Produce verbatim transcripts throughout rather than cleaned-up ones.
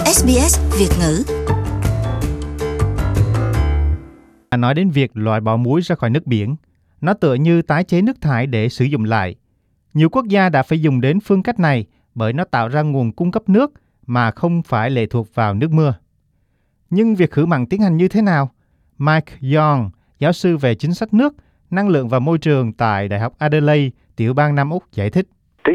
ét bê ét Việt ngữ. Nói đến việc loại bỏ muối ra khỏi nước biển, nó tựa như tái chế nước thải để sử dụng lại. Nhiều quốc gia đã phải dùng đến phương cách này bởi nó tạo ra nguồn cung cấp nước mà không phải lệ thuộc vào nước mưa. Nhưng việc khử mặn tiến hành như thế nào? Mike Young, giáo sư về chính sách nước, năng lượng và môi trường tại Đại học Adelaide, tiểu bang Nam Úc giải thích.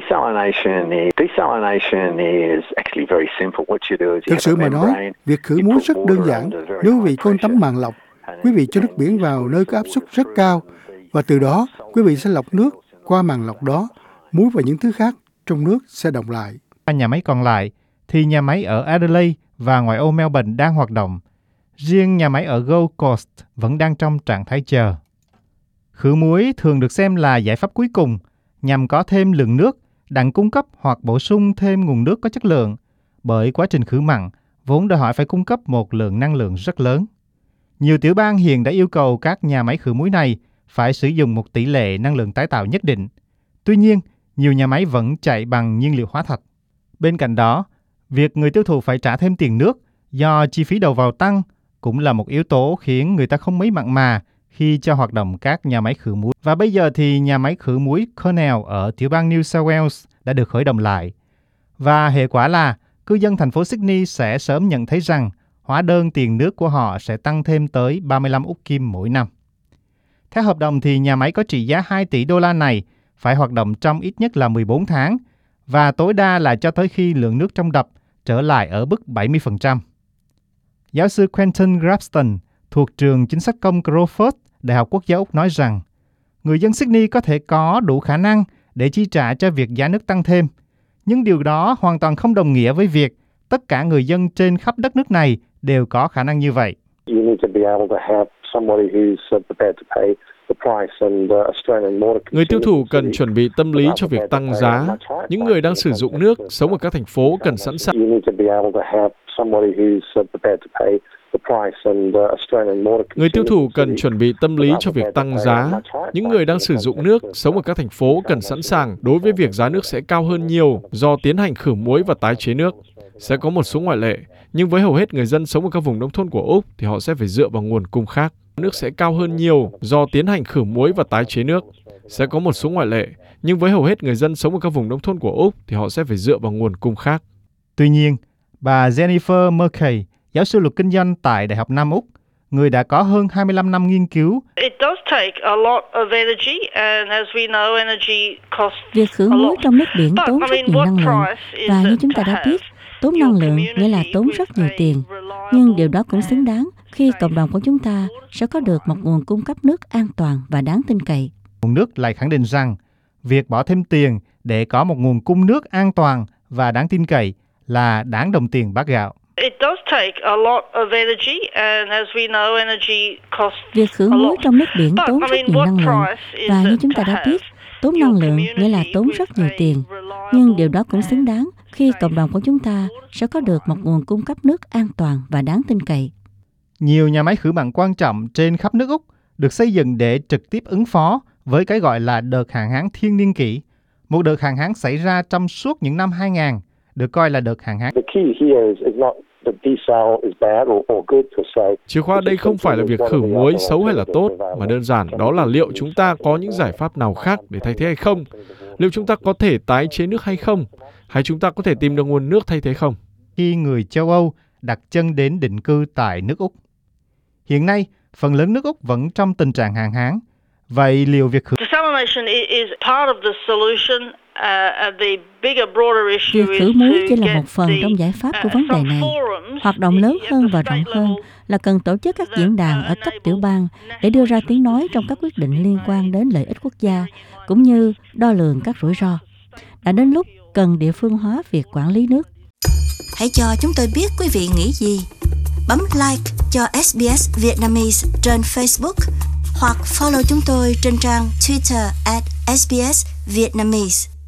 Thực sự mà nói, việc khử muối rất đơn giản. Nếu quý vị có tấm màng lọc, quý vị cho nước biển vào nơi có áp suất rất cao và từ đó quý vị sẽ lọc nước qua màng lọc đó, muối và những thứ khác trong nước sẽ đọng lại. Nhà máy còn lại thì nhà máy ở Adelaide và ngoại ô Melbourne đang hoạt động. Riêng nhà máy ở Gold Coast vẫn đang trong trạng thái chờ. Khử muối thường được xem là giải pháp cuối cùng nhằm có thêm lượng nước, đặng cung cấp hoặc bổ sung thêm nguồn nước có chất lượng, bởi quá trình khử mặn vốn đòi hỏi phải cung cấp một lượng năng lượng rất lớn. Nhiều tiểu bang hiện đã yêu cầu các nhà máy khử muối này phải sử dụng một tỷ lệ năng lượng tái tạo nhất định. Tuy nhiên, nhiều nhà máy vẫn chạy bằng nhiên liệu hóa thạch. Bên cạnh đó, việc người tiêu thụ phải trả thêm tiền nước do chi phí đầu vào tăng cũng là một yếu tố khiến người ta không mấy mặn mà khi cho hoạt động các nhà máy khử muối. Và bây giờ thì nhà máy khử muối Cornell ở tiểu bang New South Wales đã được khởi động lại. Và hệ quả là cư dân thành phố Sydney sẽ sớm nhận thấy rằng hóa đơn tiền nước của họ sẽ tăng thêm tới ba mươi lăm úc kim mỗi năm. Theo hợp đồng thì nhà máy có trị giá hai tỷ đô la này phải hoạt động trong ít nhất là mười bốn tháng và tối đa là cho tới khi lượng nước trong đập trở lại ở mức bảy mươi phần trăm. Giáo sư Quentin Grafton thuộc trường chính sách công Crawford, Đại học Quốc gia Úc nói rằng người dân Sydney có thể có đủ khả năng để chi trả cho việc giá nước tăng thêm, nhưng điều đó hoàn toàn không đồng nghĩa với việc tất cả người dân trên khắp đất nước này đều có khả năng như vậy. Người tiêu thụ cần chuẩn bị tâm lý cho việc tăng giá. Những người đang sử dụng nước, sống ở các thành phố cần sẵn sàng. Người tiêu thụ cần chuẩn bị tâm lý cho việc tăng giá. Những người đang sử dụng nước, sống ở các thành phố cần sẵn sàng đối với việc giá nước sẽ cao hơn nhiều do tiến hành khử muối và tái chế nước. Sẽ có một số ngoại lệ, nhưng với hầu hết người dân sống ở các vùng nông thôn của Úc thì họ sẽ phải dựa vào nguồn cung khác. Nước sẽ cao hơn nhiều do tiến hành khử muối và tái chế nước. Sẽ có một số ngoại lệ, nhưng với hầu hết người dân sống ở các vùng nông thôn của Úc thì họ sẽ phải dựa vào nguồn cung khác. Tuy nhiên, bà Jennifer Murkey, giáo sư luật kinh doanh tại Đại học Nam Úc, người đã có hơn hai mươi lăm năm nghiên cứu. Việc khử muối trong nước biển tốn rất nhiều năng lượng, và như chúng ta đã biết, tốn năng lượng nghĩa là tốn rất nhiều tiền. Nhưng điều đó cũng xứng đáng khi cộng đồng của chúng ta sẽ có được một nguồn cung cấp nước an toàn và đáng tin cậy. Nguồn nước lại khẳng định rằng việc bỏ thêm tiền để có một nguồn cung nước an toàn và đáng tin cậy là đáng đồng tiền bát gạo. Việc khử muối trong nước biển tốn rất nhiều năng lượng, và như chúng ta đã biết, tốn năng lượng nghĩa là tốn rất nhiều tiền. Nhưng điều đó cũng xứng đáng khi cộng đồng của chúng ta sẽ có được một nguồn cung cấp nước an toàn và đáng tin cậy. Nhiều nhà máy khử mặn quan trọng trên khắp nước Úc được xây dựng để trực tiếp ứng phó với cái gọi là đợt hạn hán thiên niên kỷ. Một đợt hạn hán xảy ra trong suốt những năm hai nghìn, được coi là đợt hạn hán. Chìa khóa đây không phải là việc khử muối xấu hay là tốt, mà đơn giản đó là liệu chúng ta có những giải pháp nào khác để thay thế hay không? Liệu chúng ta có thể tái chế nước hay không? Hay chúng ta có thể tìm được nguồn nước thay thế không? Khi người châu Âu đặt chân đến định cư tại nước Úc. Hiện nay, phần lớn nước Úc vẫn trong tình trạng hạn hán. Vậy liệu việc khử... Việc khử muối chỉ là một phần trong giải pháp của vấn đề này. Hoạt động lớn hơn và rộng hơn là cần tổ chức các diễn đàn ở cấp tiểu bang để đưa ra tiếng nói trong các quyết định liên quan đến lợi ích quốc gia, cũng như đo lường các rủi ro. Đã đến lúc cần địa phương hóa việc quản lý nước. Hãy cho chúng tôi biết quý vị nghĩ gì. Bấm like cho ét bê ét Vietnamese trên Facebook hoặc follow chúng tôi trên trang Twitter at ét bê ét Vietnamese.